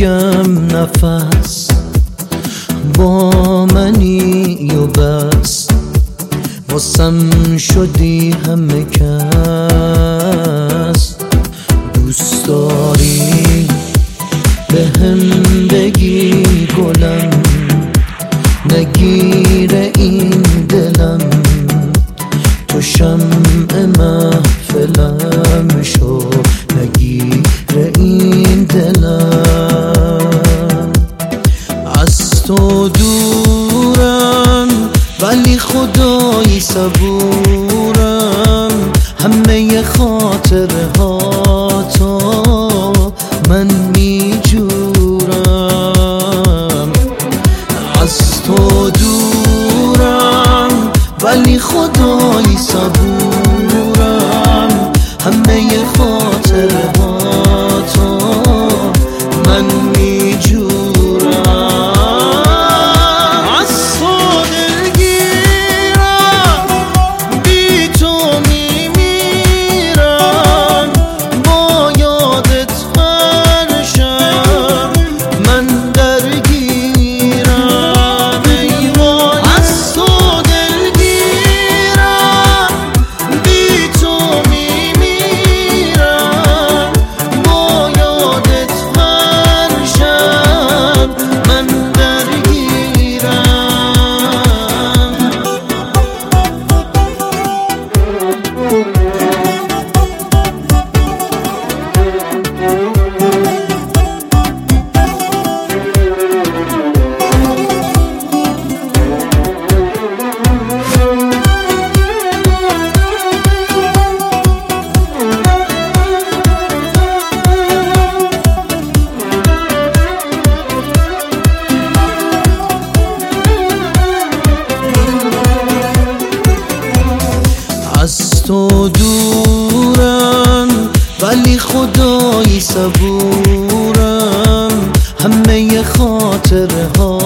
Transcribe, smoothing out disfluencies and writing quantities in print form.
بگم نفس با منی و بس، واسم شدی همه کس. دوست داری به هم بگی گلم، نگیره این دلم، تو شمع محفلم شو، نگیره این دلم. از تو دورم ولی خدایی صبورم، همه خاطره ها تو من می جورم. از تو دورم ولی خدایی صبورم، همه خاطره ها تو من می جورم. از تو دورم ولی خدایی صبورم، همه خاطره ها